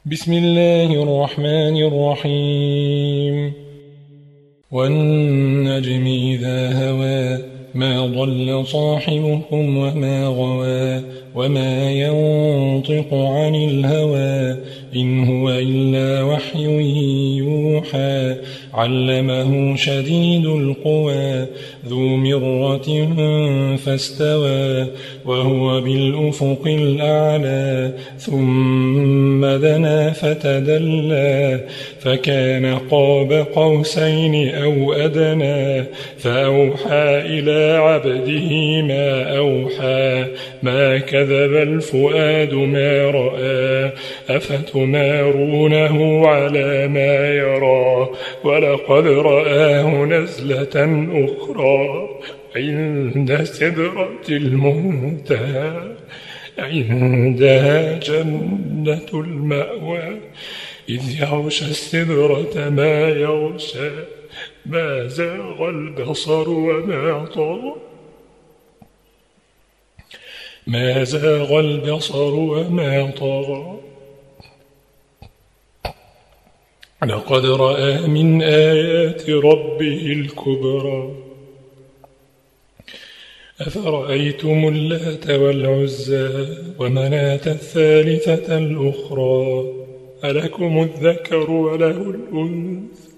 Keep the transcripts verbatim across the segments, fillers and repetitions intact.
بسم الله الرحمن الرحيم والنجم إذا هوى ما ضل صاحبكم وما غوى وما ينطق عن الهوى إن هو إلا وحي يوحى علمه شديد القوى ذو مرة فاستوى وهو بالأفق الأعلى ثم دنا فتدلى فكان قاب قوسين أو أدنى فأوحى إلى عبده ما أوحى ما كذب الفؤاد ما رأى أفتمارونه على ما يرى ولقد رآه نزلة أخرى عند سدرة المنتهى عندها جنة المأوى إذ يغشى السدرة ما يغشى ما زاغ البصر وما طغى ما زاغ البصر وما طغى لقد رأى من آيات ربه الكبرى أفرأيتم اللات والعزى ومناة الثالثة الأخرى ألكم الذكر وله الأنثى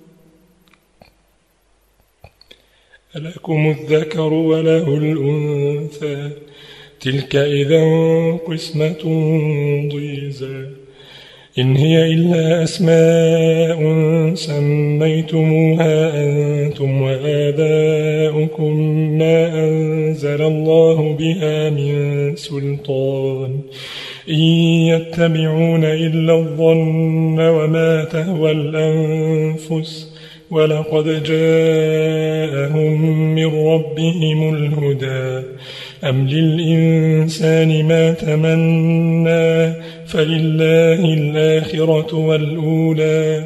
ألكم الذكر وله الأنثى تلك إذا قسمة ضيزى إن هي إلا أسماء سميتموها أنتم وآباؤكم ما أنزل الله بها من سلطان إن يتبعون إلا الظن وما تهوى الأنفس ولقد جاءهم من ربهم الهدى أم للإنسان ما تمنى فلله الآخرة والأولى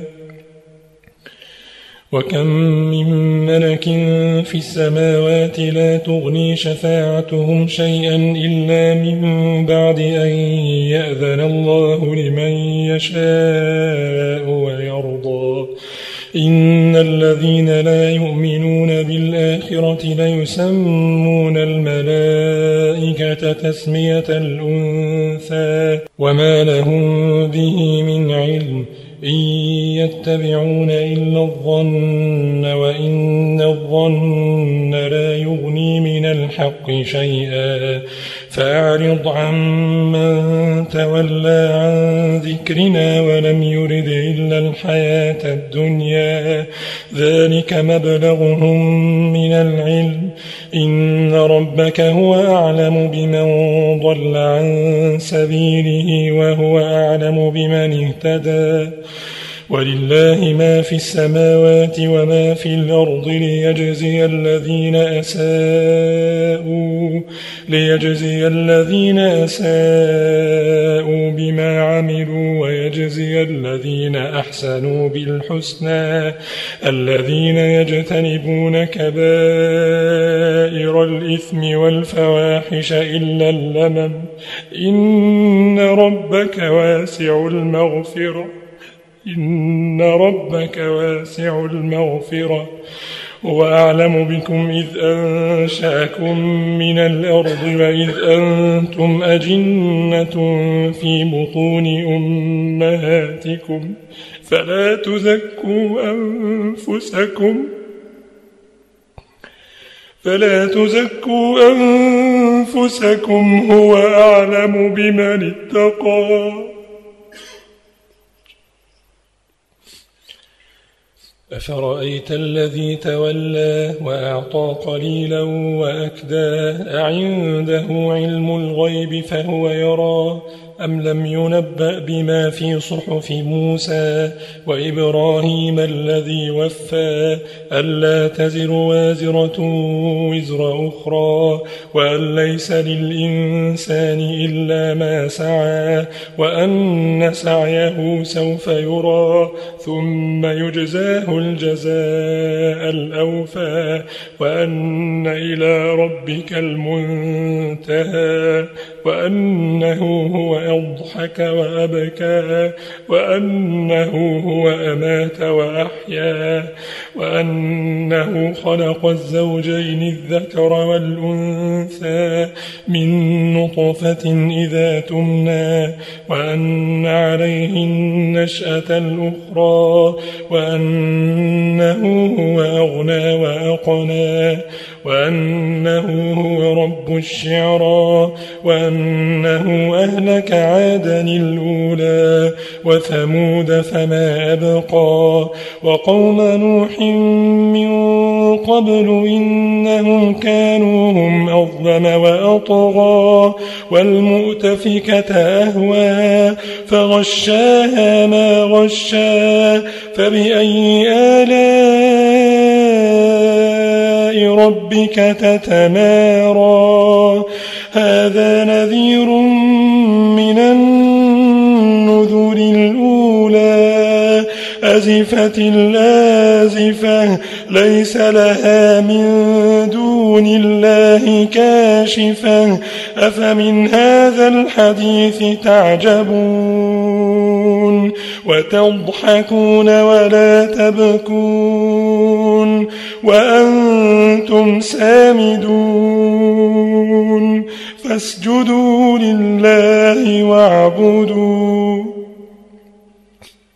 وكم من ملك في السماوات لا تغني شفاعتهم شيئا إلا من بعد أن يأذن الله لمن يشاء ويرضى إن الذين لا يؤمنون بالآخرة ليسمون الملائكة تسمية الأنثى وما لهم به من علم إن يتبعون إلا الظن وإن الظن لا يغني من الحق شيئا فأعرض عمن تولى عن ذكرنا ولم يرد إلا الحياة الدنيا ذلك مبلغهم من العلم إن ربك هو أعلم بمن ضل عن سبيله وهو أعلم بمن اهتدى ولله ما في السماوات وما في الأرض ليجزي الذين أساءوا ليجزي الذين أساءوا بما عملوا ويجزي الذين أحسنوا بالحسنى الذين يجتنبون كبائر الإثم والفواحش إلا اللمم إن ربك واسع المغفرة إن ربك واسع المغفرة وأعلم بكم إذ أنشأكم من الأرض وإذ أنتم أجنة في بطون أمهاتكم فلا تزكوا أنفسكم فلا تزكوا أنفسكم هو أعلم بمن اتقى أفرأيت الذي تولى وأعطى قليلا وأكدى أعنده علم الغيب فهو يرى أم لم ينبأ بما في صحف موسى وإبراهيم الذي وفى ألا تزر وازرة وزر أخرى وأن ليس للإنسان إلا ما سعى وأن سعيه سوف يرى ثم يجزاه الجزاء الأوفى وأن إلى ربك المنتهى وأنه هو أضحك وأبكى وأنه هو أمات وأحيا وأنه خلق الزوجين الذكر والأنثى من نطفة إذا تمنى وأن عليه النشأة الأخرى وأنه هو أغنى وأقنى وأنه هو رب الشعرى وأنه أهلك عادا الأولى وثمود فما أبقى وقوم نوح من قبل إنهم كانوا هم أظلم وأطغى والمؤتفكة أهوى فغشاها ما غشا فبأي آلاء ربك تتمارى هذا نذير من النذر الأولى أزفت الآزفة ليس لها من دون الله كاشفة أفمن هذا الحديث تعجبون وتضحكون ولا تبكون وأنتم سامدون فاسجدوا لله واعبدوا